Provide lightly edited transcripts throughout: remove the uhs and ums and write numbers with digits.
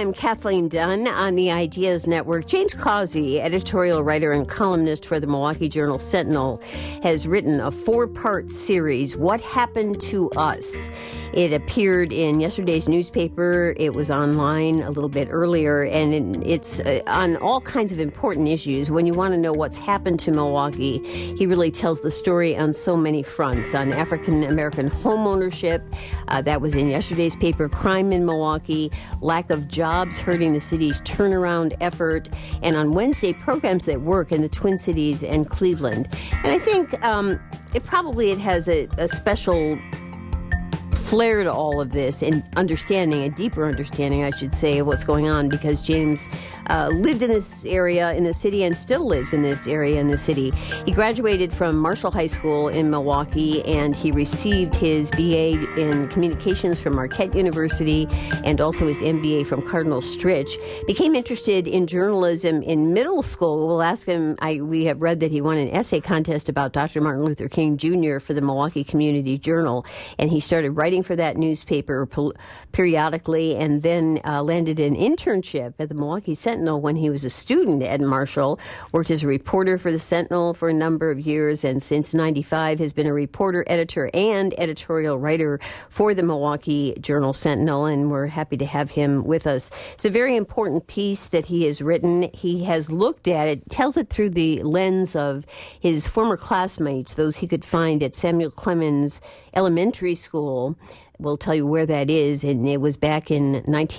I'm Kathleen Dunn on the Ideas Network. James Causey, editorial writer and columnist for the Milwaukee Journal-Sentinel, has written a 4-part series, What Happened to Us? It appeared in yesterday's newspaper. It was online a little bit earlier, and it's on all kinds of important issues. When you want to know what's happened to Milwaukee, he really tells the story on so many fronts. On African-American home ownership, that was in yesterday's paper, crime in Milwaukee, lack of jobs hurting the city's turnaround effort, and on Wednesday, programs that work in the Twin Cities and Cleveland. And I think it has a special flair to all of this and a deeper understanding, I should say, of what's going on, because James lived in this area in the city and still lives in this area in the city. He graduated from Marshall High School in Milwaukee, and he received his BA in communications from Marquette University and also his MBA from Cardinal Stritch. Became interested in journalism in middle school. We'll ask him. We have read that he won an essay contest about Dr. Martin Luther King Jr. for the Milwaukee Community Journal, and he started writing for that newspaper periodically, and then landed an internship at the Milwaukee Sentinel when he was a student at Marshall, worked as a reporter for the Sentinel for a number of years, and since 95 has been a reporter, editor, and editorial writer for the Milwaukee Journal-Sentinel, and we're happy to have him with us. It's a very important piece that he has written. He has looked at it, tells it through the lens of his former classmates, those he could find at Samuel Clemens Elementary School. We'll tell you where that is, and it was back in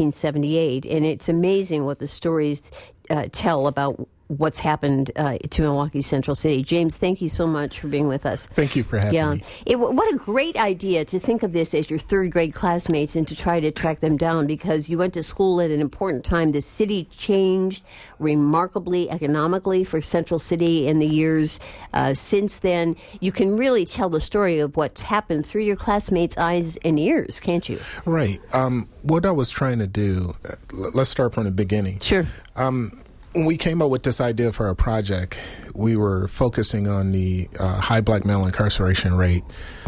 1978. And it's amazing what the stories tell about what's happened to Milwaukee Central City. James, thank you so much for being with us. Thank you for having me. What a great idea to think of this as your third grade classmates and to try to track them down, because you went to school at an important time. The city changed remarkably economically for Central City in the years since then. You can really tell the story of what's happened through your classmates' eyes and ears, can't you? Right. What I was trying to do, let's start from the beginning. Sure. When we came up with this idea for our project, we were focusing on the high black male incarceration rate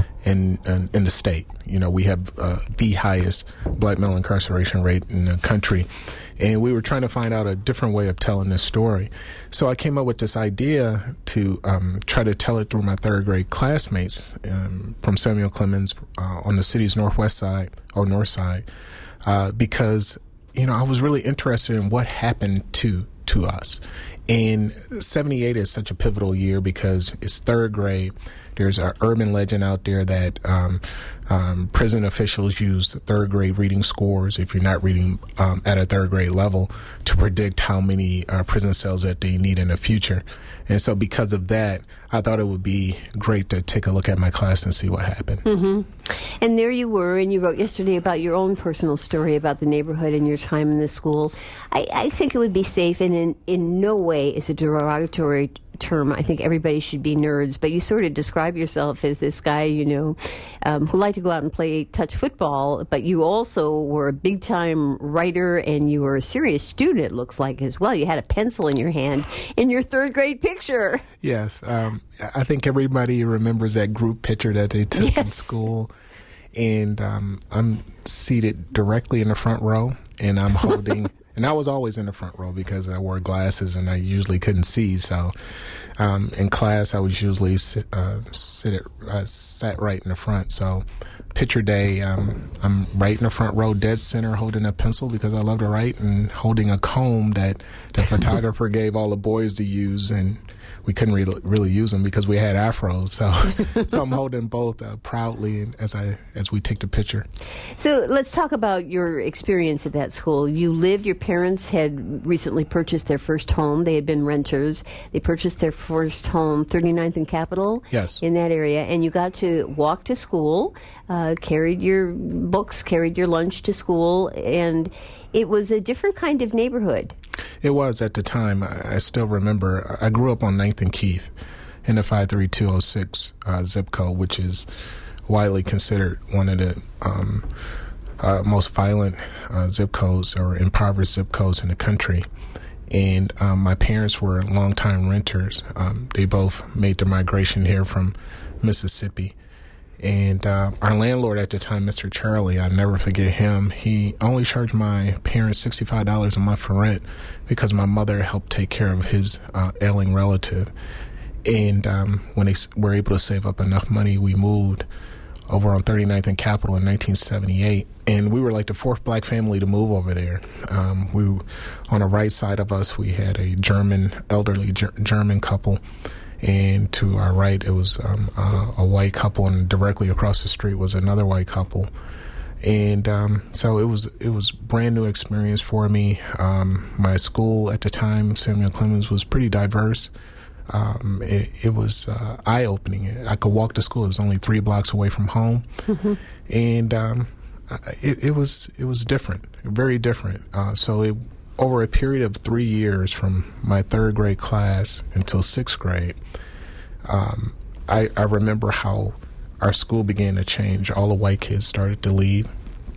in the state. You know, we have the highest black male incarceration rate in the country, and we were trying to find out a different way of telling this story. So I came up with this idea to try to tell it through my third grade classmates from Samuel Clemens on the city's northwest side or north side, because, you know, I was really interested in what happened to us. And 78 is such a pivotal year because it's third grade. There's an urban legend out there that prison officials use third grade reading scores, if you're not reading at a third grade level, to predict how many prison cells that they need in the future. And so because of that, I thought it would be great to take a look at my class and see what happened. Mm-hmm. And there you were, and you wrote yesterday about your own personal story about the neighborhood and your time in the school. I think it would be safe, and in no way is a derogatory term. I think everybody should be nerds, but you sort of describe yourself as this guy, you know, who liked to go out and play touch football, but you also were a big-time writer, and you were a serious student, it looks like, as well. You had a pencil in your hand in your third-grade picture. Yes. I think everybody remembers that group picture that they took in school, and I'm seated directly in the front row, and I'm holding... And I was always in the front row because I wore glasses and I usually couldn't see. So in class, I was usually sat right in the front. So picture day, I'm right in the front row, dead center, holding a pencil because I love to write, and holding a comb that the photographer gave all the boys to use, and we couldn't really use them because we had afros. So I'm holding both proudly as we take the picture. So let's talk about your experience at that school. Your parents had recently purchased their first home. They had been renters. They purchased their first home, 39th and Capitol, yes, in that area, and you got to walk to school, carried your books, carried your lunch to school, and it was a different kind of neighborhood. It was at the time. I still remember. I grew up on 9th and Keith in the 53206 zip code, which is widely considered one of the most violent zip codes or impoverished zip codes in the country. And my parents were longtime renters. They both made the migration here from Mississippi. And our landlord at the time, Mr. Charlie, I'll never forget him. He only charged my parents $65 a month for rent because my mother helped take care of his ailing relative. And when they were able to save up enough money, we moved over on 39th and Capitol in 1978. And we were like the fourth black family to move over there. We on the right side of us, we had a elderly German couple. And to our right, it was a white couple, and directly across the street was another white couple. And so it was brand new experience for me. My school at the time, Samuel Clemens, was pretty diverse. It was eye-opening. I could walk to school. It was only 3 blocks away from home. Mm-hmm. And it was different, very different. So over a period of 3 years, from my 3rd grade class until 6th grade, I remember how our school began to change. All the white kids started to leave,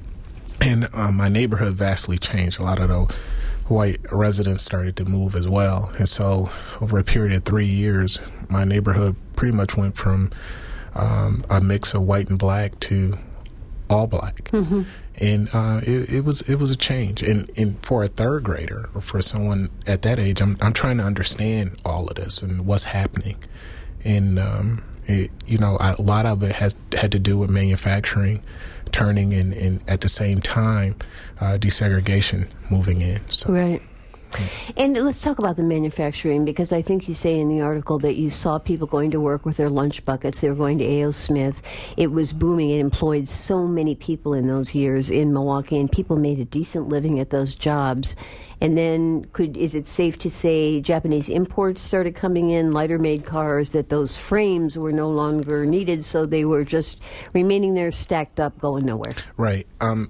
and my neighborhood vastly changed. A lot of the white residents started to move as well. And so over a period of 3 years, my neighborhood pretty much went from a mix of white and black to all black. Mm-hmm. And it was a change. And for a 3rd grader, or for someone at that age, I'm trying to understand all of this and what's happening. And a lot of it had to do with manufacturing turning, and at the same time desegregation moving in. So. Right. And let's talk about the manufacturing, because I think you say in the article that you saw people going to work with their lunch buckets. They were going to A.O. Smith. It was booming. It employed so many people in those years in Milwaukee, and people made a decent living at those jobs. And then is it safe to say Japanese imports started coming in, lighter-made cars, that those frames were no longer needed, so they were just remaining there stacked up, going nowhere? Right.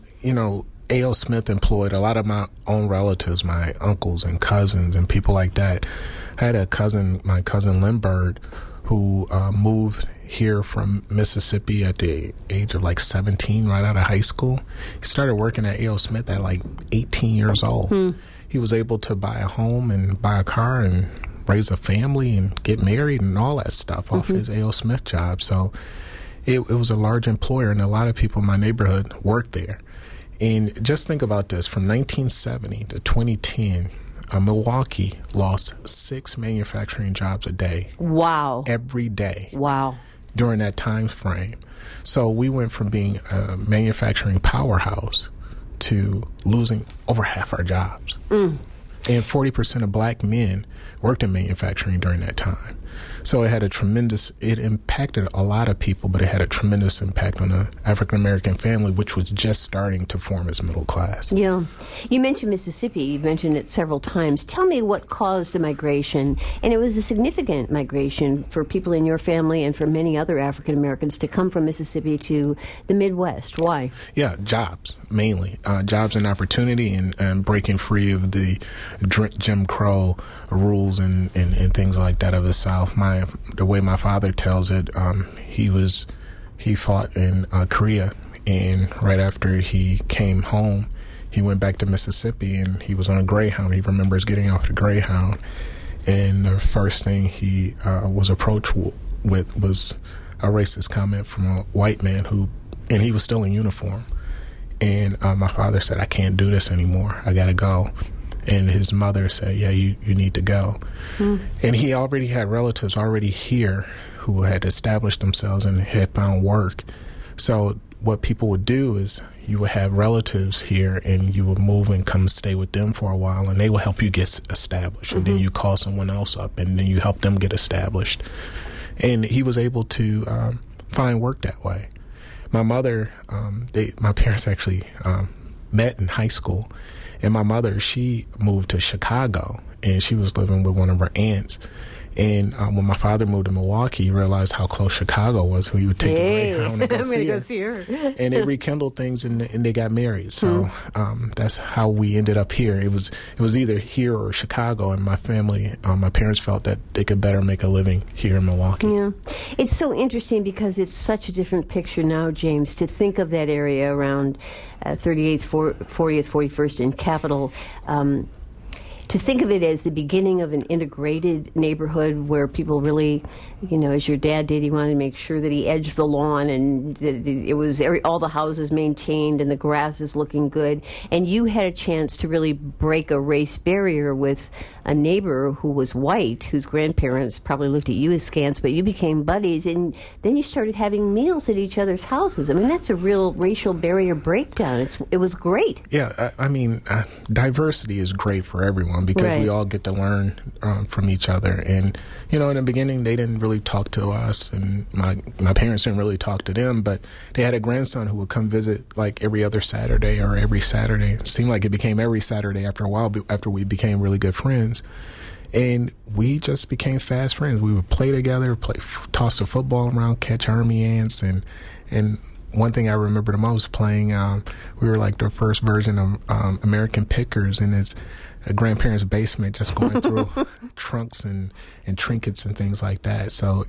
A.O. Smith employed a lot of my own relatives, my uncles and cousins and people like that. I had my cousin Lindbergh, who moved here from Mississippi at the age of like 17, right out of high school. He started working at A.O. Smith at like 18 years old. He was able to buy a home and buy a car and raise a family and get married and all that stuff off his A.O. Smith job. So it was a large employer, and a lot of people in my neighborhood worked there. And just think about this. From 1970 to 2010, Milwaukee lost 6 manufacturing jobs a day. Wow. Every day. Wow. During that time frame. So we went from being a manufacturing powerhouse to losing over half our jobs. And 40% of black men worked in manufacturing during that time. So it impacted a lot of people, but it had a tremendous impact on the African-American family, which was just starting to form its middle class. Yeah. You mentioned Mississippi. You've mentioned it several times. Tell me what caused the migration. And it was a significant migration for people in your family and for many other African-Americans to come from Mississippi to the Midwest. Why? Yeah, jobs, mainly. Jobs and opportunity, and breaking free of the Jim Crow rules and things like that of the South. The way my father tells it, he fought in Korea, and right after he came home, he went back to Mississippi, and he was on a Greyhound. He remembers getting off the Greyhound, and the first thing he was approached with was a racist comment from a white man and he was still in uniform. And my father said, "I can't do this anymore. I gotta go." And his mother said, "Yeah, you need to go." And he already had relatives already here who had established themselves and had found work. So what people would do is you would have relatives here, and you would move and come stay with them for a while, and they will help you get established. And then you call someone else up, and then you help them get established. And he was able to find work that way. My mother, my parents actually met in high school. And my mother, she moved to Chicago, and she was living with one of her aunts. And when my father moved to Milwaukee, he realized how close Chicago was, so he would take the Greyhound and go see her. And it rekindled things, and they got married. So that's how we ended up here. It was either here or Chicago, and my family, my parents felt that they could better make a living here in Milwaukee. Yeah. It's so interesting because it's such a different picture now, James, to think of that area around 38th, 40th, 41st in Capitol. to think of it as the beginning of an integrated neighborhood where people really, as your dad did, he wanted to make sure that he edged the lawn and it was all the houses maintained and the grass is looking good. And you had a chance to really break a race barrier with a neighbor who was white, whose grandparents probably looked at you askance, but you became buddies, and then you started having meals at each other's houses. I mean, that's a real racial barrier breakdown. It was great. Yeah, diversity is great for everyone because we all get to learn from each other. And, in the beginning, they didn't really talk to us, and my parents didn't really talk to them, but they had a grandson who would come visit like every other Saturday or every Saturday. It seemed like it became every Saturday after a while, after we became really good friends. And we just became fast friends. We would play together, toss the football around, catch army ants, and one thing I remember the most playing, we were like the first version of American Pickers in his grandparents' basement, just going through trunks and trinkets and things like that. So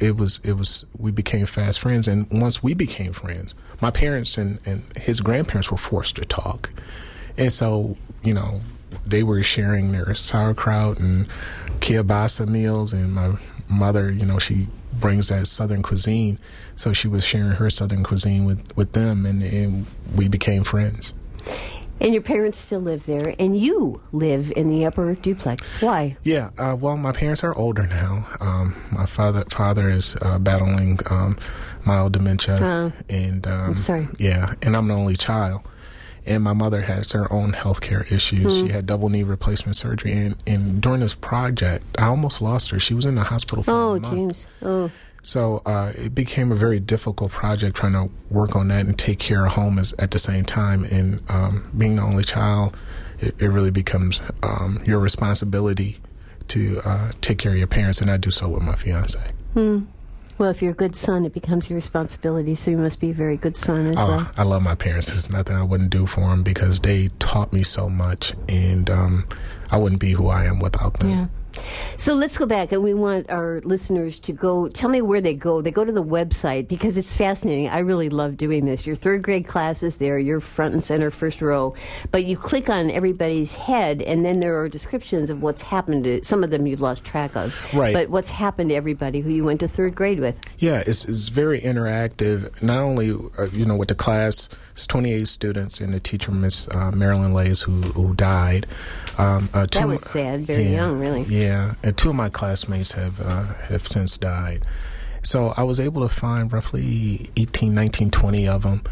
we became fast friends. And once we became friends, my parents and his grandparents were forced to talk. And so, they were sharing their sauerkraut and kielbasa meals, and my mother, she brings that Southern cuisine, so she was sharing her Southern cuisine with them, and we became friends. And your parents still live there, and you live in the upper duplex. Why? Yeah, well, my parents are older now. My father is battling mild dementia, and I'm sorry. Yeah, and I'm the only child. And my mother has her own health care issues. She had double knee replacement surgery. And during this project, I almost lost her. She was in the hospital for a month. James. Oh. So it became a very difficult project trying to work on that and take care of home at the same time. And being the only child, it really becomes your responsibility to take care of your parents. And I do so with my fiance. Well, if you're a good son, it becomes your responsibility, so you must be a very good son as well. I love my parents. There's nothing I wouldn't do for them because they taught me so much, and I wouldn't be who I am without them. Yeah. So let's go back, and we want our listeners to go. Tell me where they go. They go to the website because it's fascinating. I really love doing this. Your third grade class is there. You're front and center, first row. But you click on everybody's head, and then there are descriptions of what's happened to some of them you've lost track of. Right. But what's happened to everybody who you went to third grade with. Yeah, it's very interactive. Not only, with the class, it's 28 students, and the teacher, Miss Marilyn Lays, who died. That was sad. Very young, really. Yeah, and two of my classmates have since died. So I was able to find roughly 18, 19, 20 of them.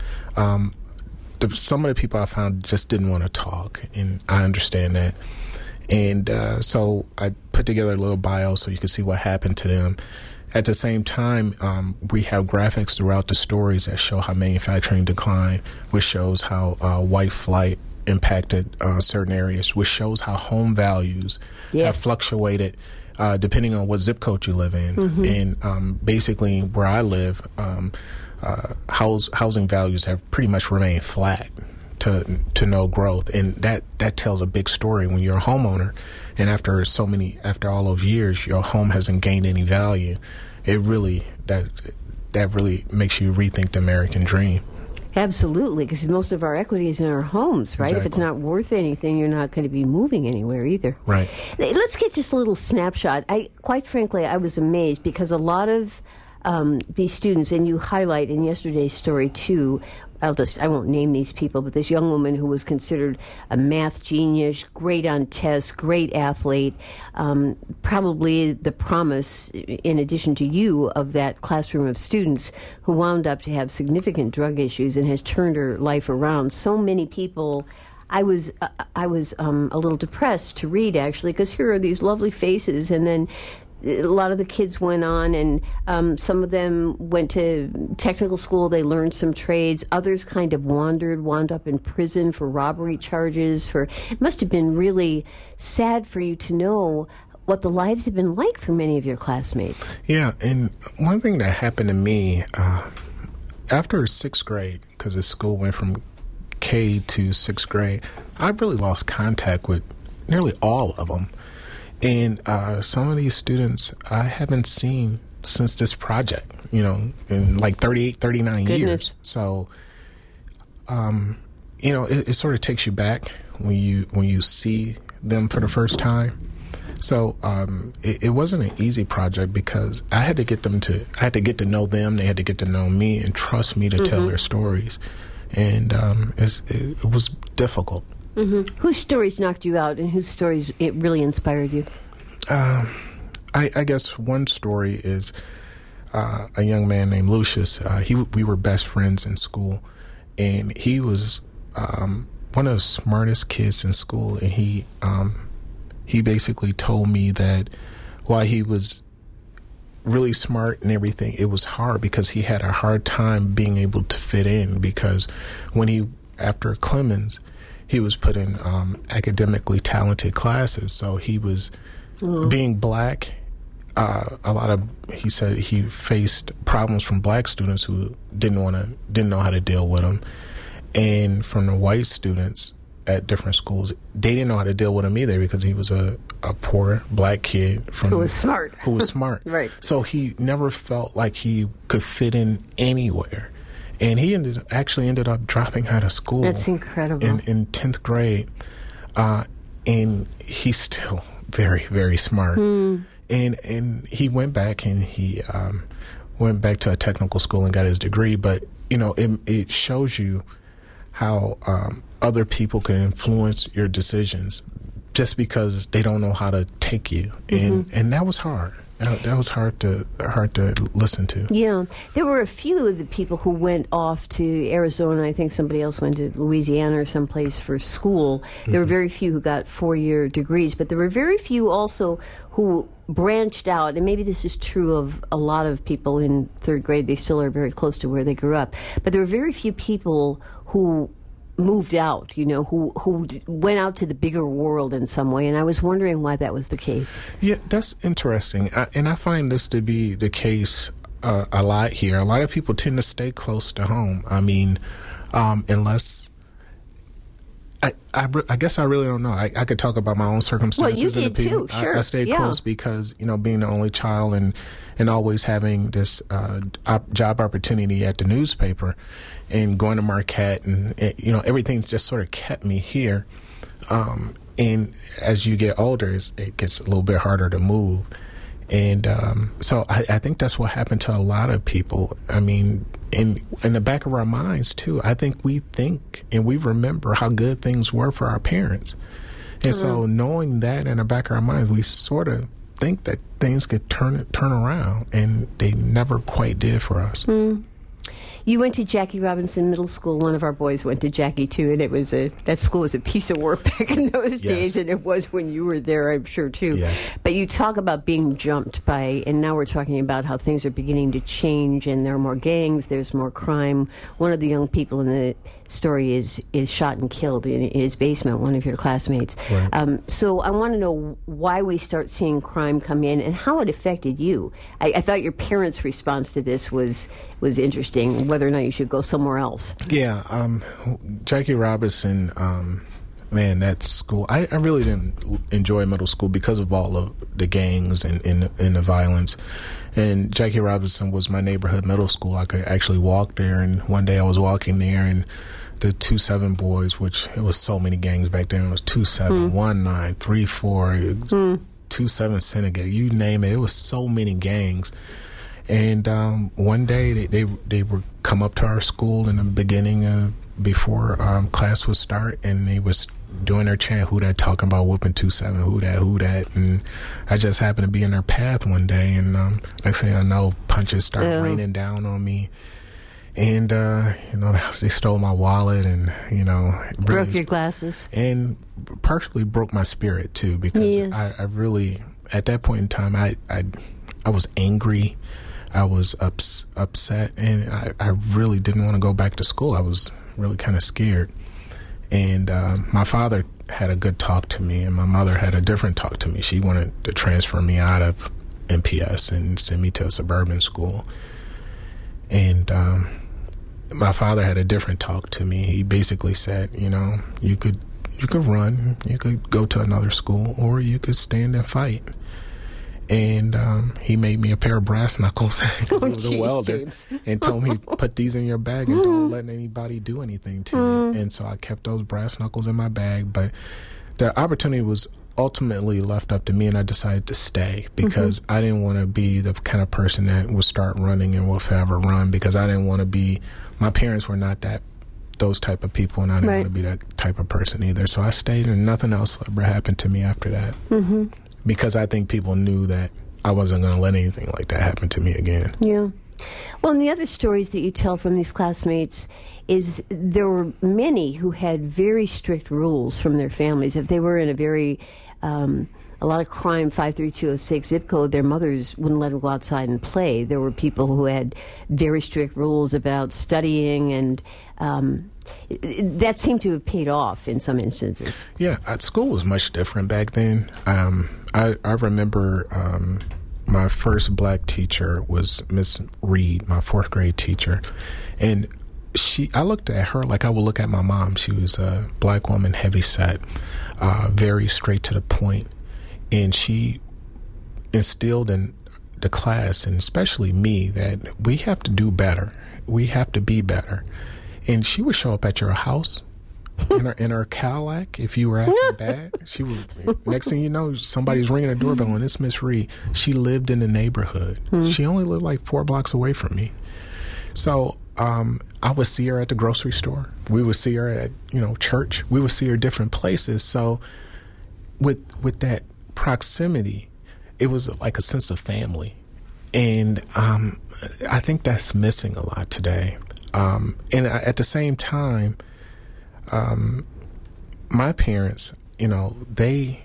Some of the people I found just didn't want to talk, and I understand that. And so I put together a little bio so you could see what happened to them. At the same time, we have graphics throughout the stories that show how manufacturing declined, which shows how white flight impacted certain areas, which shows how home values have fluctuated depending on what zip code you live in. And basically where I live, housing values have pretty much remained flat to no growth. And that tells a big story when you're a homeowner. And after all those years, your home hasn't gained any value. That really makes you rethink the American dream. Absolutely, because most of our equity is in our homes, right? Exactly. If it's not worth anything, you're not going to be moving anywhere either. Right. Let's get just a little snapshot. Quite frankly, I was amazed because a lot of these students, and you highlight in yesterday's story too, I won't name these people, but this young woman who was considered a math genius, great on tests, great athlete, probably the promise, in addition to you, of that classroom of students who wound up to have significant drug issues and has turned her life around. So many people. I was a little depressed to read, actually, because here are these lovely faces, and then a lot of the kids went on, and some of them went to technical school. They learned some trades. Others kind of wound up in prison for robbery charges. It must have been really sad for you to know what the lives have been like for many of your classmates. Yeah, and one thing that happened to me after sixth grade, because the school went from K to sixth grade, I really lost contact with nearly all of them. And some of these students I haven't seen since this project, in like 38, 39 years. So, it sort of takes you back when you see them for the first time. So it wasn't an easy project because I had to get to know them. They had to get to know me and trust me to tell their stories. And it was difficult. Whose stories knocked you out and whose stories it really inspired you? I guess one story is a young man named Lucius. We were best friends in school, and he was one of the smartest kids in school. And he basically told me that while he was really smart and everything, it was hard because he had a hard time being able to fit in, because after Clemens, he was put in academically talented classes. So he was being black. He said he faced problems from black students who didn't know how to deal with him, and from the white students at different schools, they didn't know how to deal with him either, because he was a poor black kid who was smart. Right. So he never felt like he could fit in anywhere, and he ended up dropping out of school. That's incredible. In 10th grade, and he's still very, very smart. And he went back and he went back to a technical school and got his degree. But it shows you how other people can influence your decisions just because they don't know how to take you, and that was hard. That was hard to listen to. Yeah, there were a few of the people who went off to Arizona. I think somebody else went to Louisiana or someplace for school. There were very few who got 4-year degrees, but there were very few also who branched out. And maybe this is true of a lot of people in 3rd grade. They still are very close to where they grew up, but there were very few people who moved out, who went out to the bigger world in some way. And I was wondering why that was the case. Yeah, that's interesting. And I find this to be the case a lot here. A lot of people tend to stay close to home. I mean, unless... I guess I really don't know. I could talk about my own circumstances. Well, you did too, sure. I stayed close because, being the only child and always having this job opportunity at the newspaper and going to Marquette and, everything just sort of kept me here. And as you get older, it gets a little bit harder to move. And so I think that's what happened to a lot of people. I mean, in the back of our minds, too, I think we think and we remember how good things were for our parents. And so knowing that in the back of our minds, we sort of think that things could turn around, and they never quite did for us. You went to Jackie Robinson Middle School. One of our boys went to Jackie, too, and that school was a piece of work back in those days, and it was when you were there, I'm sure, too. Yes. But you talk about being jumped by, and now we're talking about how things are beginning to change, and there are more gangs, there's more crime. One of the young people in the story is shot and killed in his basement, one of your classmates. Right. So I want to know why we start seeing crime come in and how it affected you. I thought your parents' response to this was interesting, whether or not you should go somewhere else. Yeah, Jackie Robinson, man, that school, I really didn't enjoy middle school because of all of the gangs and the violence. And Jackie Robinson was my neighborhood middle school. I could actually walk there, and one day I was walking there, and the 2-7 boys, which it was so many gangs back then. It was 2-7, 1-9, 3-4, 2-7 Syndicate, you name it. It was so many gangs. And one day they would come up to our school in the beginning before class would start, and they was doing their chant, who that, talking about whooping 2-7, who that. And I just happened to be in their path one day, and next thing I know, punches start raining down on me. And, they stole my wallet and, broke your glasses. And partially broke my spirit, too, because I really, at that point in time, I was angry. I was upset, and I really didn't want to go back to school. I was really kind of scared. And my father had a good talk to me, and my mother had a different talk to me. She wanted to transfer me out of MPS and send me to a suburban school. And my father had a different talk to me. He basically said, you could run, you could go to another school, or you could stand and fight. And he made me a pair of brass knuckles because he was a welder, James. And told me, put these in your bag and don't let anybody do anything to you. And so I kept those brass knuckles in my bag. But the opportunity was ultimately left up to me, and I decided to stay because I didn't want to be the kind of person that would start running and will forever run, because I didn't want to be, my parents were not those type of people, and I didn't want to be that type of person either. So I stayed, and nothing else ever happened to me after that, because I think people knew that I wasn't going to let anything like that happen to me again. Yeah. Well, and the other stories that you tell from these classmates is there were many who had very strict rules from their families. If they were in a very, a lot of crime, 53206 zip code, their mothers wouldn't let them go outside and play. There were people who had very strict rules about studying, and that seemed to have paid off in some instances. Yeah, school was much different back then. I remember my first black teacher was Miss Reed, my fourth grade teacher, and I looked at her like I would look at my mom. She was a black woman, heavy set, very straight to the point, and she instilled in the class, and especially me, that we have to do better. We have to be better. And she would show up at your house in her Cadillac if you were acting bad. She would. Next thing you know, somebody's ringing a doorbell, and it's Miss Reed. She lived in the neighborhood. She only lived like 4 blocks away from me. So I would see her at the grocery store. We would see her at church. We would see her different places. So with that proximity, it was like a sense of family, and I think that's missing a lot today. And at the same time, my parents, they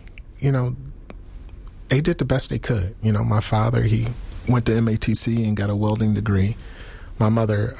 did the best they could. My father, he went to MATC and got a welding degree. My mother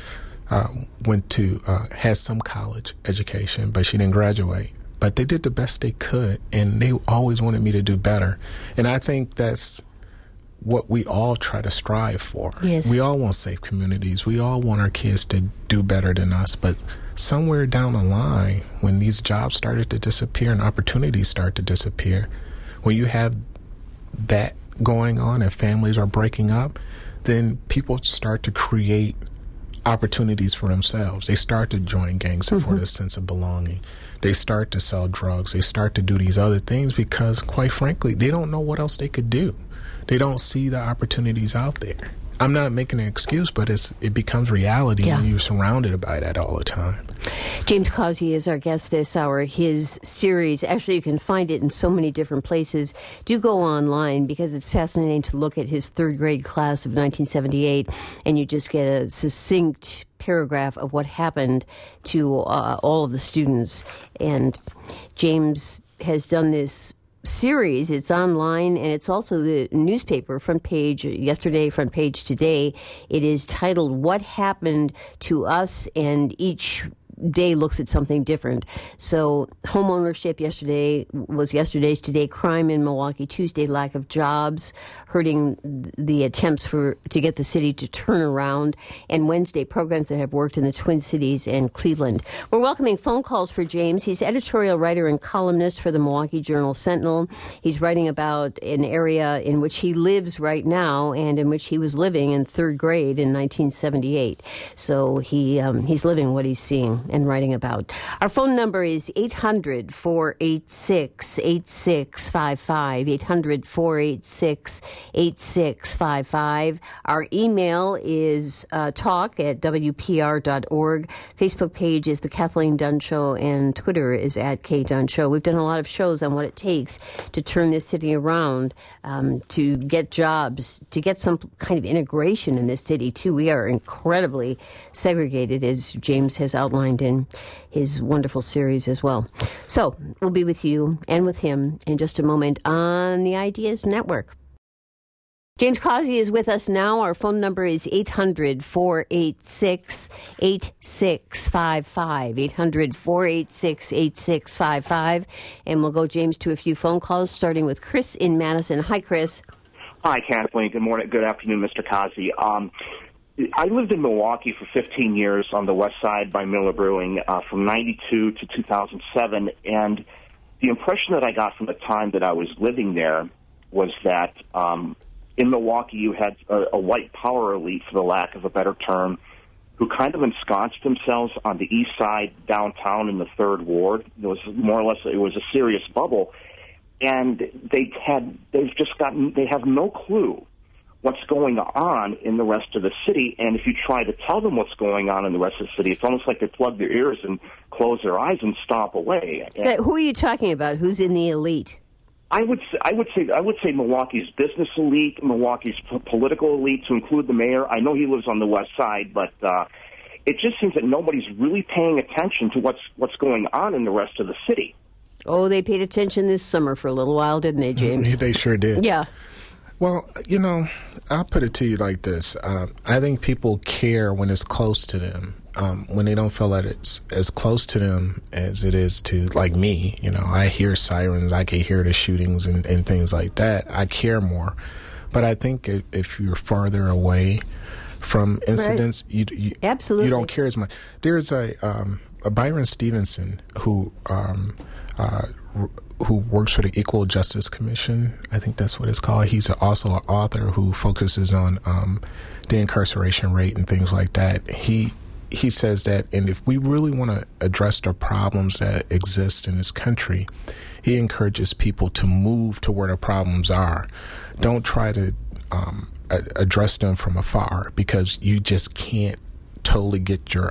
had some college education, but she didn't graduate. But they did the best they could, and they always wanted me to do better. And I think that's what we all try to strive for. Yes. We all want safe communities. We all want our kids to do better than us. But somewhere down the line, when these jobs started to disappear and opportunities start to disappear, when you have that going on and families are breaking up, then people start to create opportunities for themselves. They start to join gangs for this sense of belonging. They start to sell drugs. They start to do these other things because, quite frankly, they don't know what else they could do. They don't see the opportunities out there. I'm not making an excuse, but it becomes reality when you're surrounded by that all the time. James Causey is our guest this hour. His series, actually you can find it in so many different places. Do go online because it's fascinating to look at his third grade class of 1978, and you just get a succinct paragraph of what happened to all of the students. And James has done this series. It's online, and it's also the newspaper front page yesterday, front page today. It is titled What Happened to Us, and each day looks at something different. So home ownership yesterday was yesterday's today, crime in Milwaukee Tuesday, lack of jobs hurting the attempts to get the city to turn around, and Wednesday, programs that have worked in the Twin Cities and Cleveland. We're welcoming phone calls for James. He's editorial writer and columnist for the Milwaukee Journal-Sentinel. He's writing about an area in which he lives right now and in which he was living in third grade in 1978. So he's living what he's seeing and writing about. Our phone number is 800-486-8655, 800-486-8655. Our email is talk@wpr.org. Facebook page is The Kathleen Dunn Show, and Twitter is @KDunn Show. We've done a lot of shows on what it takes to turn this city around, to get jobs, to get some kind of integration in this city, too. We are incredibly segregated, as James has outlined in his wonderful series as well. So we'll be with you and with him in just a moment on the Ideas Network. James Causey is with us now. Our phone number is 800-486-8655, 800-486-8655. And we'll go, James, to a few phone calls, starting with Chris in Madison. Hi, Chris. Hi, Kathleen. Good morning. Good afternoon, Mr. Causey. I lived in Milwaukee for 15 years on the west side by Miller Brewing from 92 to 2007, and the impression that I got from the time that I was living there was that in Milwaukee you had a white power elite, for the lack of a better term, who kind of ensconced themselves on the east side downtown in the 3rd Ward. It was more or less, it was a serious bubble. And they have no clue what's going on in the rest of the city. And if you try to tell them what's going on in the rest of the city, it's almost like they plug their ears and close their eyes and stomp away. But who are you talking about? Who's in the elite? I would say Milwaukee's business elite, Milwaukee's political elite, to include the mayor. I know he lives on the west side, but it just seems that nobody's really paying attention to what's going on in the rest of the city. Oh, they paid attention this summer for a little while, didn't they, James? They sure did. Yeah. Well, I'll put it to you like this. I think people care when it's close to them. When they don't feel that it's as close to them as it is to, like me, I hear sirens, I can hear the shootings and things like that. I care more. But I think if you're farther away from incidents, right. you absolutely, you don't care as much. There's a Byron Stevenson who works for the Equal Justice Commission. I think that's what it's called. He's also an author who focuses on the incarceration rate and things like that. He says that, and if we really want to address the problems that exist in this country, he encourages people to move to where the problems are. Don't try to address them from afar, because you just can't totally get your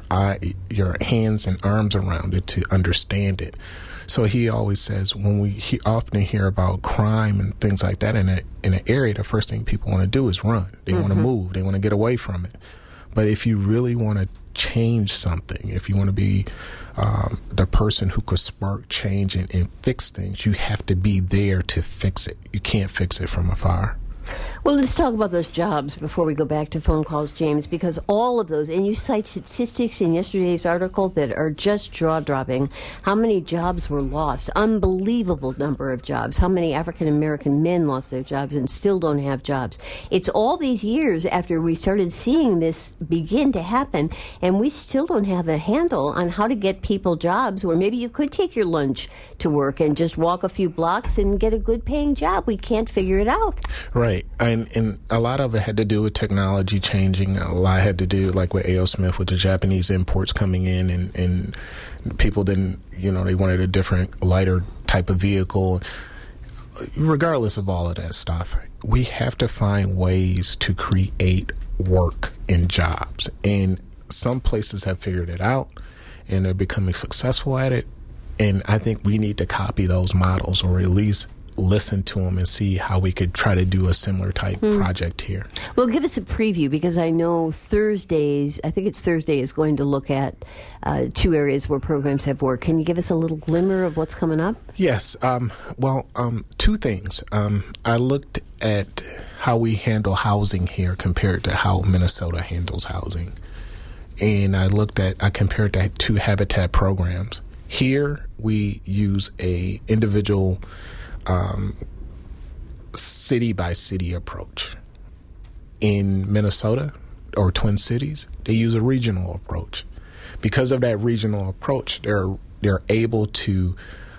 hands and arms around it to understand it. So he always says, when we often hear about crime and things like that in an area, the first thing people want to do is run. They want to move. They want to get away from it. But if you really want to change something, if you want to be the person who could spark change and fix things, you have to be there to fix it. You can't fix it from afar. Well, let's talk about those jobs before we go back to phone calls, James, because all of those, and you cite statistics in yesterday's article that are just jaw-dropping. How many jobs were lost? Unbelievable number of jobs. How many African-American men lost their jobs and still don't have jobs? It's all these years after we started seeing this begin to happen, and we still don't have a handle on how to get people jobs where maybe you could take your lunch to work and just walk a few blocks and get a good-paying job. We can't figure it out. Right. And a lot of it had to do with technology changing. A lot had to do, like with A.O. Smith, with the Japanese imports coming in, and people didn't, they wanted a different, lighter type of vehicle. Regardless of all of that stuff, we have to find ways to create work and jobs. And some places have figured it out, and they're becoming successful at it. And I think we need to copy those models, or at least listen to them and see how we could try to do a similar type project here. Well, give us a preview, because I know Thursday is going to look at 2 areas where programs have worked. Can you give us a little glimmer of what's coming up? Yes. 2 things. I looked at how we handle housing here compared to how Minnesota handles housing. And I compared that to Habitat programs. Here, we use a individual city-by-city approach. In Minnesota or Twin Cities, they use a regional approach. Because of that regional approach, they're able to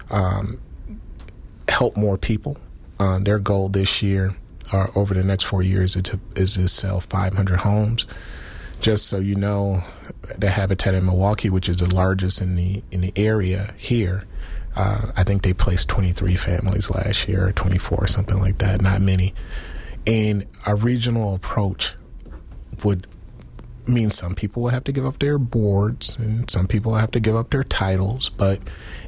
help more people. Their goal this year, or over the next 4 years, is to sell 500 homes. Just so you know, the Habitat in Milwaukee, which is the largest in the area here, I think they placed 23 families last year, or 24, something like that, not many. And a regional approach would mean some people will have to give up their boards, and some people will have to give up their titles. But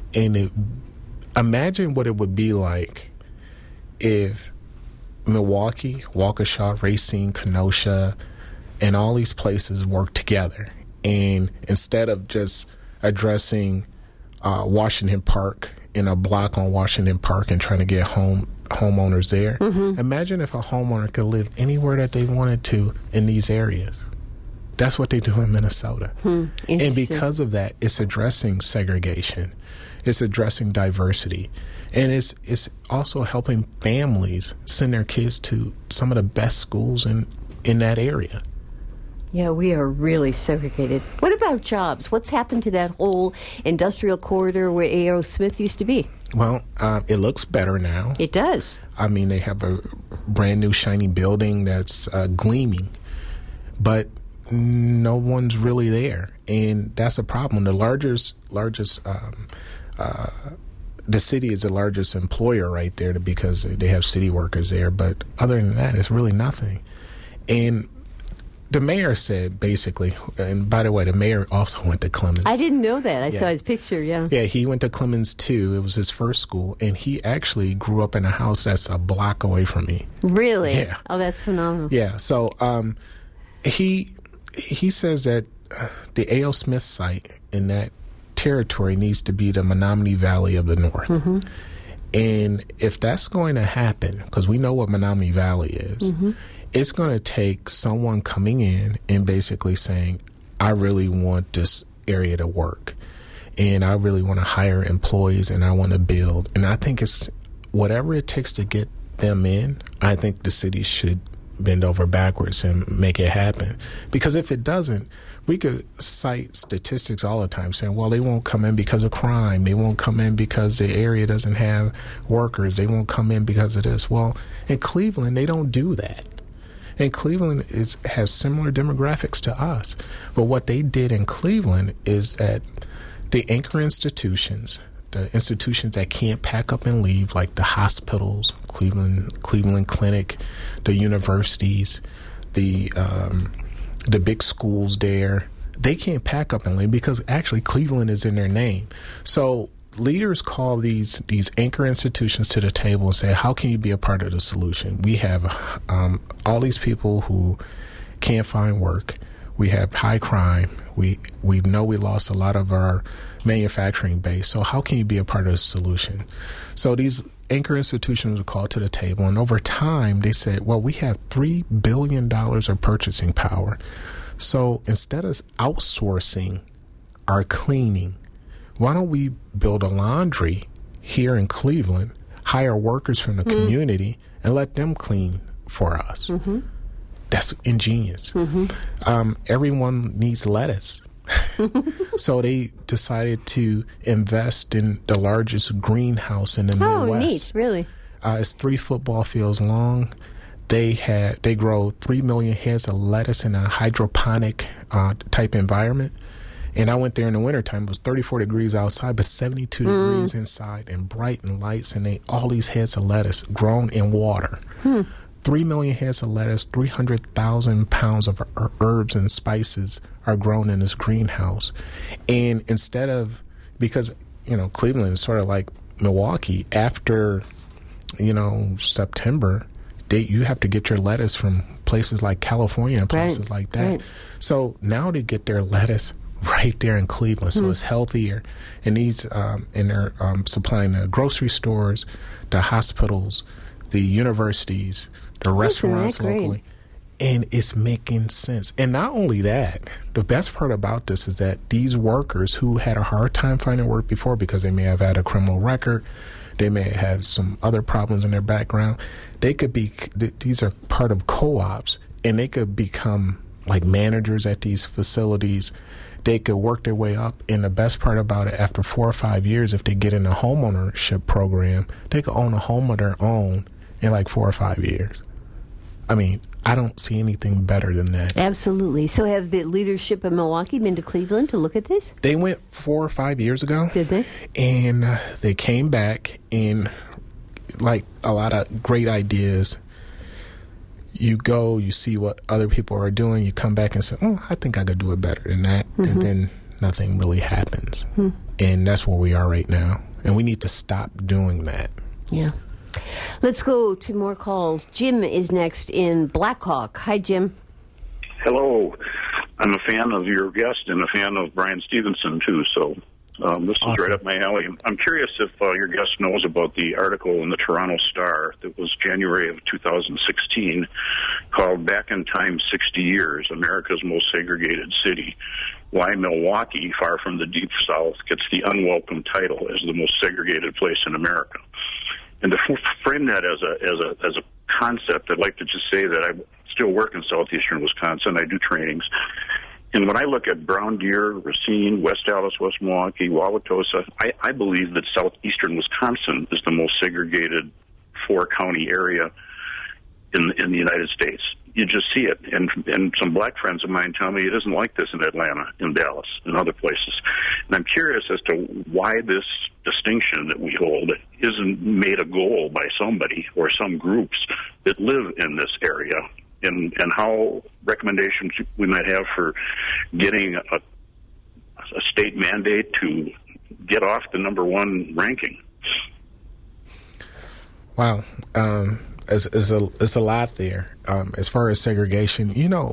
imagine what it would be like if Milwaukee, Waukesha, Racine, Kenosha, and all these places work together. And instead of just addressing Washington Park in a block on Washington Park and trying to get homeowners there, imagine if a homeowner could live anywhere that they wanted to in these areas. That's what they do in Minnesota. And because of that, it's addressing segregation. It's addressing diversity. And it's also helping families send their kids to some of the best schools in that area. Yeah, we are really segregated. What about jobs? What's happened to that whole industrial corridor where A.O. Smith used to be? Well, it looks better now. It does. I mean, they have a brand new shiny building that's gleaming. But no one's really there, and that's a problem. The the city is the largest employer right there because they have city workers there. But other than that, it's really nothing. And the mayor said basically, and by the way, the mayor also went to Clemens. I didn't know that. I saw his picture, Yeah, he went to Clemens too. It was his first school, and he actually grew up in a house that's a block away from me. Really? Yeah. Oh, that's phenomenal. Yeah. So he says that the A.O. Smith site in that territory needs to be the Menominee Valley of the North. Mm-hmm. And if that's going to happen, because we know what Menominee Valley is, it's going to take someone coming in and basically saying, I really want this area to work, and I really want to hire employees, and I want to build. And I think it's whatever it takes to get them in, I think the city should bend over backwards and make it happen. Because if it doesn't, we could cite statistics all the time saying, well, they won't come in because of crime. They won't come in because the area doesn't have workers. They won't come in because of this. Well, in Cleveland, they don't do that. And Cleveland has similar demographics to us. But what they did in Cleveland is that the anchor institutions, the institutions that can't pack up and leave, like the hospitals, Cleveland Clinic, the universities, the big schools there, they can't pack up and leave because actually Cleveland is in their name. So leaders call these anchor institutions to the table and say, how can you be a part of the solution? We have all these people who can't find work. We have high crime. We know we lost a lot of our manufacturing base. So how can you be a part of the solution? So these anchor institutions were called to the table, and over time they said, well, we have $3 billion of purchasing power. So instead of outsourcing our cleaning, why don't we build a laundry here in Cleveland, hire workers from the community, and let them clean for us? Mm-hmm. That's ingenious. Mm-hmm. Everyone needs lettuce. So they decided to invest in the largest greenhouse in the Midwest. Oh, neat, really? It's 3 football fields long. They grow 3 million heads of lettuce in a hydroponic type environment. And I went there in the wintertime. It was 34 degrees outside, but 72 degrees inside, and bright and lights, and all these heads of lettuce grown in water. 3 million heads of lettuce, 300,000 pounds of herbs and spices are grown in this greenhouse. And instead of, because, Cleveland is sort of like Milwaukee, after, September, you have to get your lettuce from places like California and places like that. Right. So now they get their lettuce right there in Cleveland, so it's healthier. And they're supplying the grocery stores, the hospitals, the universities, the restaurants locally. And it's making sense. And not only that, the best part about this is that these workers who had a hard time finding work before because they may have had a criminal record, they may have some other problems in their background, these are part of co-ops, and they could become like managers at these facilities. They could work their way up. And the best part about it, after 4 or 5 years, if they get in a homeownership program, they could own a home of their own in like 4 or 5 years. I mean, I don't see anything better than that. Absolutely. So have the leadership of Milwaukee been to Cleveland to look at this? They went 4 or 5 years ago. Did they? And they came back, and like a lot of great ideas. You go, you see what other people are doing, you come back and say, oh, I think I could do it better than that. And then nothing really happens. And that's where we are right now. And we need to stop doing that. Yeah. Let's go to more calls. Jim is next in Blackhawk. Hi, Jim. Hello. I'm a fan of your guest and a fan of Brian Stevenson, too, so this is right up my alley. I'm curious if your guest knows about the article in the Toronto Star that was January of 2016 called Back in Time 60 Years, America's Most Segregated City. Why Milwaukee, far from the Deep South, gets the unwelcome title as the most segregated place in America. And to frame that as a concept, I'd like to just say that I still work in southeastern Wisconsin. I do trainings. And when I look at Brown Deer, Racine, West Allis, West Milwaukee, Wauwatosa, I believe that southeastern Wisconsin is the most segregated 4-county area in the United States. you just see it. And some black friends of mine tell me it isn't like this in Atlanta, in Dallas, and other places. And I'm curious as to why this distinction that we hold isn't made a goal by somebody or some groups that live in this area, and how recommendations we might have for getting a state mandate to get off the number one ranking. Wow. It's a lot there. As far as segregation,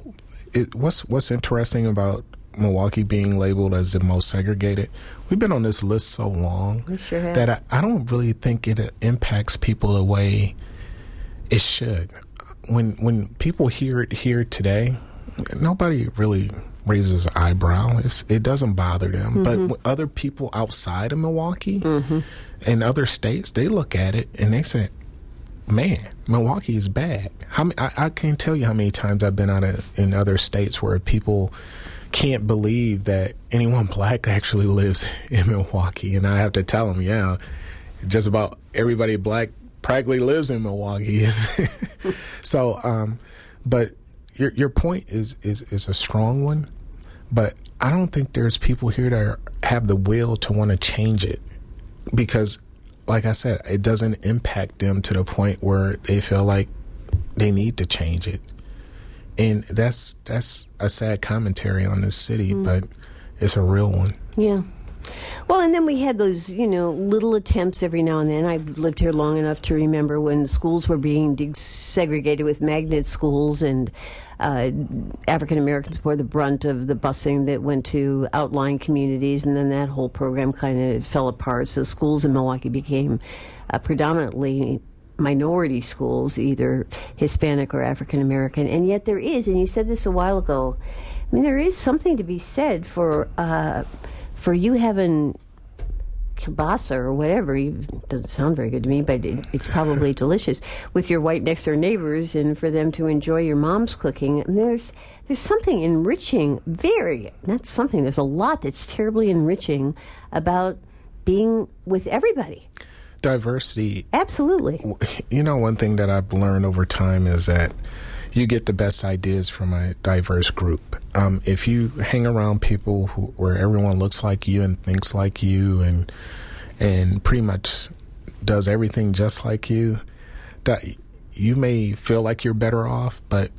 what's interesting about Milwaukee being labeled as the most segregated, we've been on this list so long that I don't really think it impacts people the way it should. When people hear it here today, nobody really raises an eyebrow. It doesn't bother them. Mm-hmm. But other people outside of Milwaukee and other states, they look at it and they say, man, Milwaukee is bad. I can't tell you how many times I've been in other states where people can't believe that anyone black actually lives in Milwaukee. And I have to tell them, yeah, just about everybody black practically lives in Milwaukee. So, but your point is a strong one. But I don't think there's people here that have the will to want to change it because, like I said, it doesn't impact them to the point where they feel like they need to change it. And that's a sad commentary on this city, but it's a real one. Yeah. Well, and then we had those, little attempts every now and then. I've lived here long enough to remember when schools were being desegregated with magnet schools, and African Americans bore the brunt of the busing that went to outlying communities, and then that whole program kind of fell apart. So schools in Milwaukee became predominantly minority schools, either Hispanic or African American. And yet there is, and you said this a while ago, I mean, there is something to be said for you having kielbasa or whatever. It doesn't sound very good to me, but it's probably delicious, with your white next door neighbors, and for them to enjoy your mom's cooking. And there's something enriching, there's a lot that's terribly enriching about being with everybody. Diversity. Absolutely. One thing that I've learned over time is that you get the best ideas from a diverse group. If you hang around people where everyone looks like you and thinks like you and pretty much does everything just like you, that you may feel like you're better off, but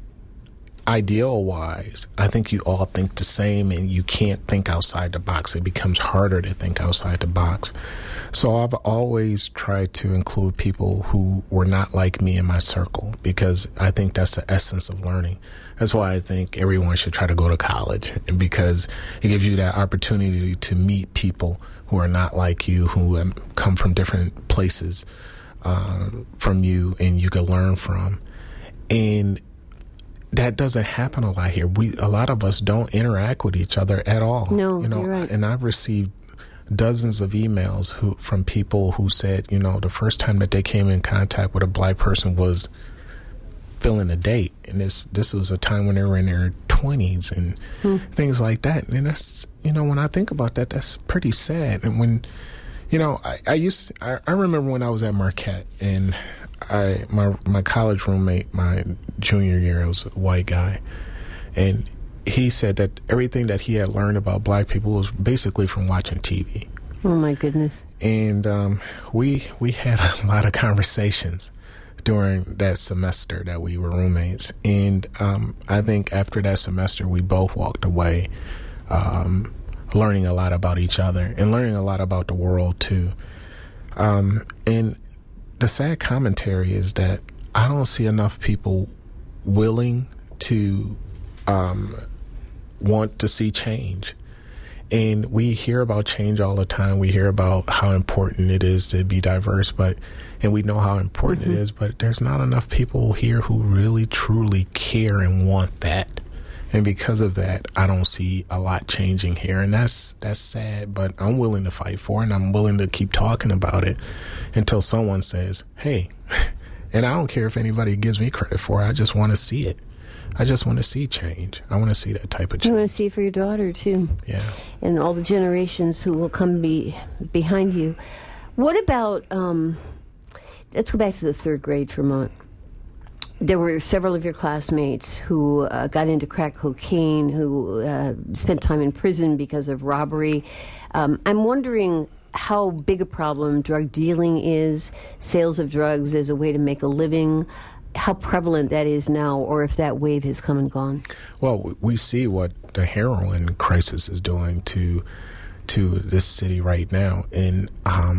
ideal-wise, I think you all think the same and you can't think outside the box. It becomes harder to think outside the box. So I've always tried to include people who were not like me in my circle because I think that's the essence of learning. That's why I think everyone should try to go to college, because it gives you that opportunity to meet people who are not like you, who come from different places from you, and you can learn from. And that doesn't happen a lot here. A lot of us don't interact with each other at all. No, you're right. And I've received dozens of emails from people who said, the first time that they came in contact with a black person was filling a date, and this was a time when they were in their 20s and things like that. And that's, when I think about that, that's pretty sad. And when, I remember when I was at Marquette, and my college roommate, my junior year, was a white guy, and he said that everything that he had learned about black people was basically from watching TV. Oh my goodness! And we had a lot of conversations during that semester that we were roommates, and I think after that semester we both walked away learning a lot about each other and learning a lot about the world too. And the sad commentary is that I don't see enough people willing to want to see change. And we hear about change all the time. We hear about how important it is to be diverse, and we know how important it is, but there's not enough people here who really, truly care and want that. And because of that, I don't see a lot changing here. And that's sad, but I'm willing to fight for it, and I'm willing to keep talking about it until someone says, hey, and I don't care if anybody gives me credit for it. I just want to see it. I just want to see change. I want to see that type of change. You want to see it for your daughter, too. Yeah. And all the generations who will come behind you. What about, let's go back to the third grade for a moment. there were several of your classmates who got into crack cocaine, who spent time in prison because of robbery. I'm wondering how big a problem drug dealing is, sales of drugs as a way to make a living, how prevalent that is now, or if that wave has come and gone. Well, we see what the heroin crisis is doing to this city right now, and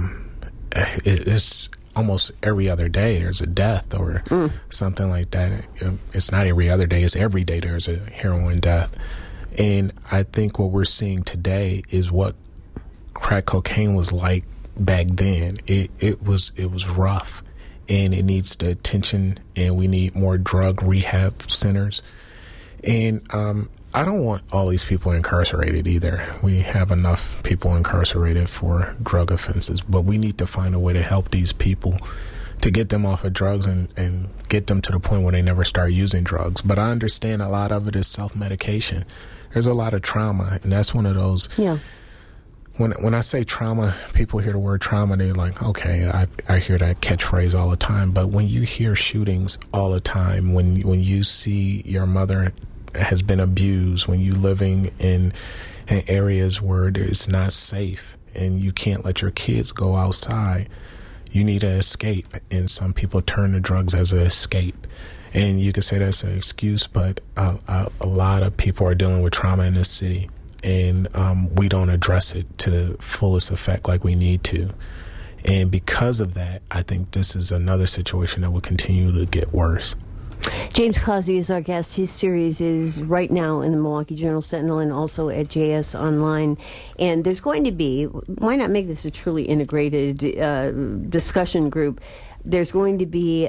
it's almost every other day there's a death or something like that. It's not every other day; it's every day there's a heroin death. And I think what we're seeing today is what crack cocaine was like back then. It was rough, and it needs the attention, and we need more drug rehab centers. And I don't want all these people incarcerated either. We have enough people incarcerated for drug offenses, but we need to find a way to help these people to get them off of drugs and get them to the point where they never start using drugs. But I understand a lot of it is self-medication. There's a lot of trauma, and that's one of those. Yeah. When I say trauma, people hear the word trauma, they're like, okay, I hear that catchphrase all the time. But when you hear shootings all the time, when you see your mother has been abused, when you're living in areas where it's not safe and you can't let your kids go outside, you need an escape. And some people turn to drugs as an escape. And you can say that's an excuse, but a lot of people are dealing with trauma in this city. And we don't address it to the fullest effect like we need to. And because of that, I think this is another situation that will continue to get worse. James Causey is our guest. His series is right now in the Milwaukee Journal-Sentinel and also at JS Online. And there's going to be, why not make this a truly integrated discussion group? There's going to be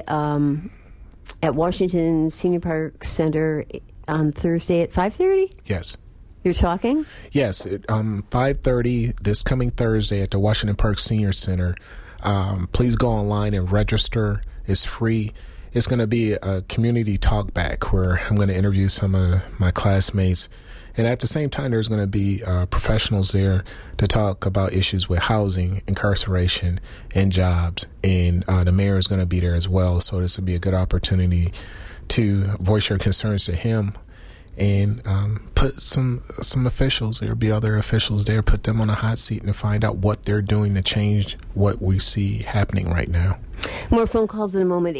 at Washington Senior Park Center on Thursday at 5:30? Yes. You're talking? Yes, 5:30 this coming Thursday at the Washington Park Senior Center. Please go online and register. It's free. It's going to be a community talk back where I'm going to interview some of my classmates. And at the same time, there's going to be professionals there to talk about issues with housing, incarceration, and jobs. And the mayor is going to be there as well. So this will be a good opportunity to voice your concerns to him. And put some officials, there'll be other officials there, put them on a hot seat and find out what they're doing to change what we see happening right now. More phone calls in a moment.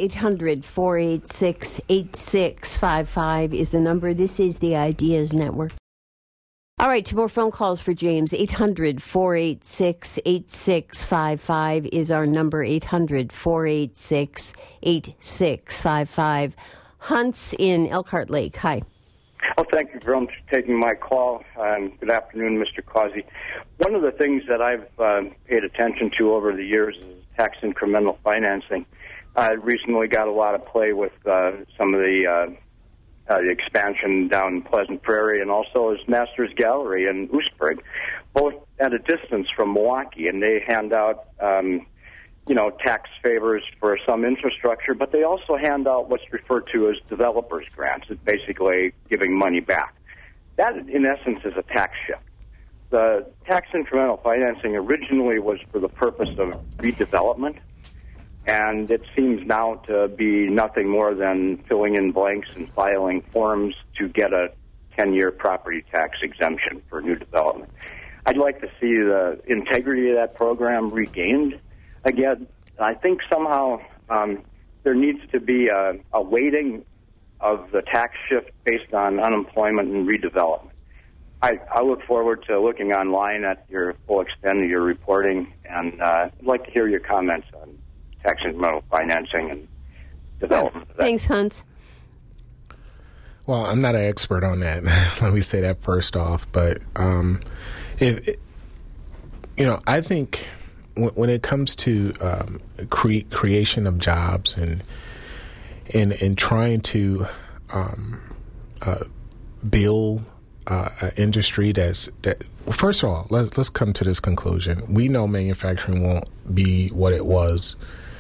800-486-8655 is the number. This is the Ideas Network. All right, two more phone calls for James. 800-486-8655 is our number. 800-486-8655. Hunt's in Elkhart Lake. Hi. Oh, thank you very much for taking my call. Good afternoon, Mr. Causey. One of the things that I've paid attention to over the years is tax incremental financing. I recently got a lot of play with some of the expansion down in Pleasant Prairie, and also as Masters Gallery in Oostburg, both at a distance from Milwaukee, and they hand out tax favors for some infrastructure, but they also hand out what's referred to as developers grants. It's basically giving money back. That, in essence, is a tax shift. The tax incremental financing originally was for the purpose of redevelopment, and it seems now to be nothing more than filling in blanks and filing forms to get a 10-year property tax exemption for new development. I'd like to see the integrity of that program regained. Again, I think somehow there needs to be a weighting of the tax shift based on unemployment and redevelopment. I look forward to looking online at your full extent of your reporting, and I'd like to hear your comments on tax incremental financing and development. Yeah. Thanks, Hunt. Well, I'm not an expert on that. Let me say that first off. But, I think when it comes to creation of jobs and trying to build an industry first of all, let's come to this conclusion. We know manufacturing won't be what it was,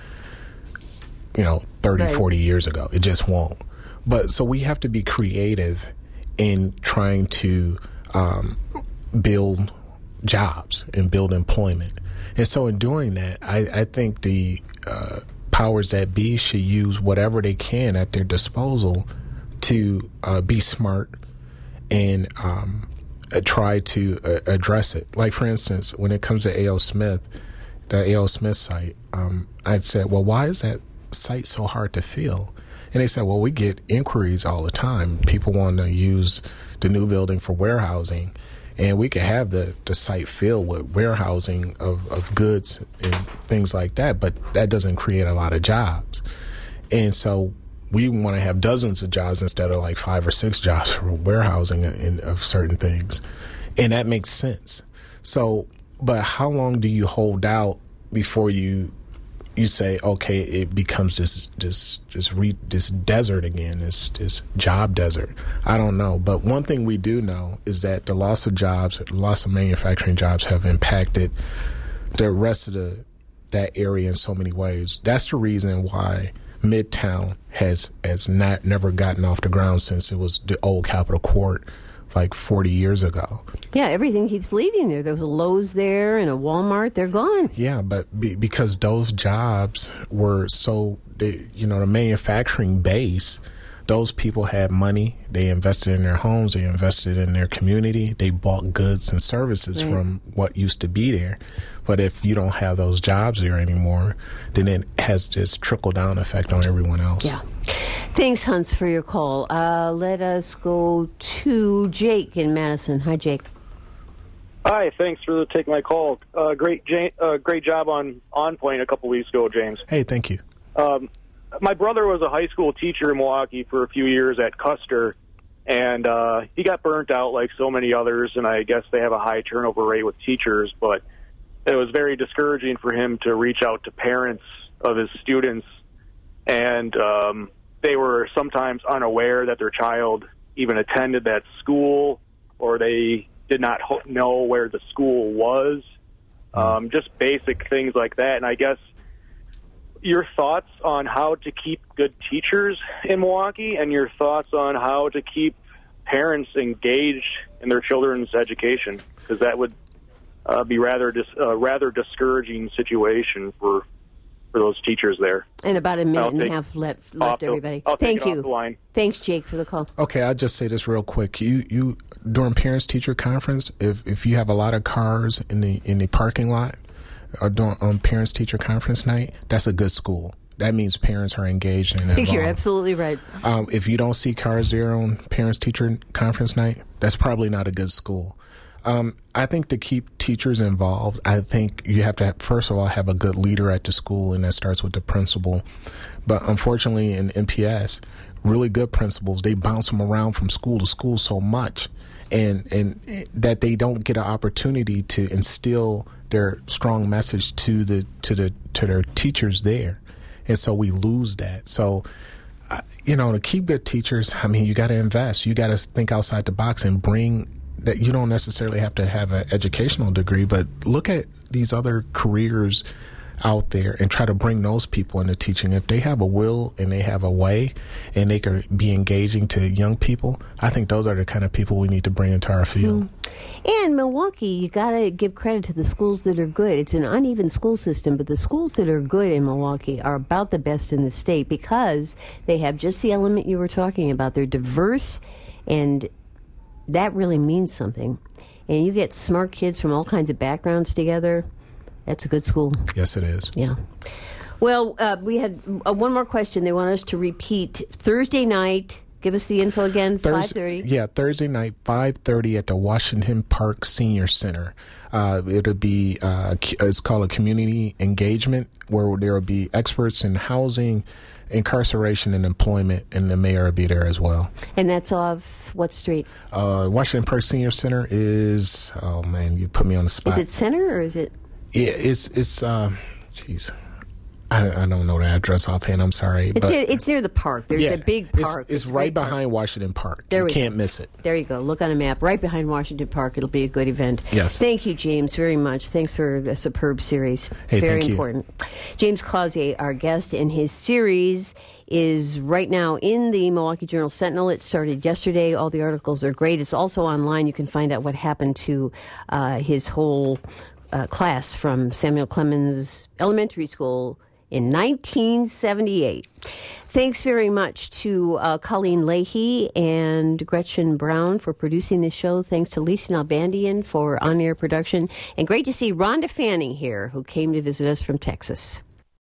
30, right. 40 years ago. It just won't. But so we have to be creative in trying to build jobs and build employment. And so in doing that, I think the powers that be should use whatever they can at their disposal to be smart and try to address it. Like, for instance, when it comes to A.L. Smith, the A.L. Smith site, I said, well, why is that site so hard to fill? And they said, well, we get inquiries all the time. People want to use the new building for warehousing, and we could have the site filled with warehousing of goods and things like that, but that doesn't create a lot of jobs. And so we want to have dozens of jobs instead of like 5 or 6 jobs for warehousing of certain things. And that makes sense. So, but how long do you hold out before you say, okay, it becomes this desert again, this job desert? I don't know. But one thing we do know is that the loss of jobs, loss of manufacturing jobs have impacted the rest of that area in so many ways. That's the reason why Midtown has never gotten off the ground since it was the old Capitol Court like 40 years ago. Yeah, everything keeps leaving there. There was a Lowe's there and a Walmart. They're gone. Yeah, but because those jobs were so, the manufacturing base, those people had money. They invested in their homes. They invested in their community. They bought goods and services from what used to be there. But if you don't have those jobs there anymore, then it has this trickle-down effect on everyone else. Yeah. Thanks, Hans, for your call. Let us go to Jake in Madison. Hi, Jake. Hi, thanks for taking my call. Great job on Point a couple weeks ago, James. Hey, thank you. My brother was a high school teacher in Milwaukee for a few years at Custer, and he got burnt out like so many others, and I guess they have a high turnover rate with teachers, but it was very discouraging for him to reach out to parents of his students, and they were sometimes unaware that their child even attended that school, or they did not know where the school was, just basic things like that. And I guess your thoughts on how to keep good teachers in Milwaukee, and your thoughts on how to keep parents engaged in their children's education, because that would be rather discouraging situation for those teachers there. And about a minute and a half left, everybody. Thank you. Thanks, Jake, for the call. Okay, I'll just say this real quick. You during parents-teacher conference, if you have a lot of cars in the parking lot, or on parents-teacher conference night, that's a good school. That means parents are engaged and involved. You're absolutely right. If you don't see cars there on parents-teacher conference night, that's probably not a good school. I think to keep teachers involved, I think you have to, first of all, have a good leader at the school, and that starts with the principal. But unfortunately, in MPS, really good principals, they bounce them around from school to school so much, and that they don't get an opportunity to instill their strong message to their teachers there, and so we lose that. So, to keep good teachers, I mean, you got to invest. You got to think outside the box and bring. That you don't necessarily have to have an educational degree, but look at these other careers out there and try to bring those people into teaching. If they have a will and they have a way and they can be engaging to young people, I think those are the kind of people we need to bring into our field. And Milwaukee, you got to give credit to the schools that are good. It's an uneven school system, but the schools that are good in Milwaukee are about the best in the state because they have just the element you were talking about. They're diverse, and that really means something. And you get smart kids from all kinds of backgrounds together, that's a good school. Yes, it is. Yeah. Well, we had one more question. They want us to repeat Thursday night. Give us the info again, 5:30. Yeah, Thursday night, 5:30 at the Washington Park Senior Center. It'll be, it's called a community engagement, where there will be experts in housing, incarceration, and employment, and the mayor will be there as well. And that's off what street? Washington Park Senior Center is, oh man, you put me on the spot. Is it center or is it? Yeah, it's geez. I don't know the address offhand. I'm sorry. It's near the park. There's a big park. It's right behind Washington Park. You can't miss it. There you go. Look on a map. Right behind Washington Park. It'll be a good event. Yes. Thank you, James, very much. Thanks for a superb series. Hey, very important. James Clozier, our guest, and his series is right now in the Milwaukee Journal Sentinel. It started yesterday. All the articles are great. It's also online. You can find out what happened to his whole class from Samuel Clemens Elementary School in 1978. Thanks very much to Colleen Leahy and Gretchen Brown for producing the show. Thanks to Lisa Nalbandian for on-air production. And great to see Rhonda Fanning here, who came to visit us from Texas.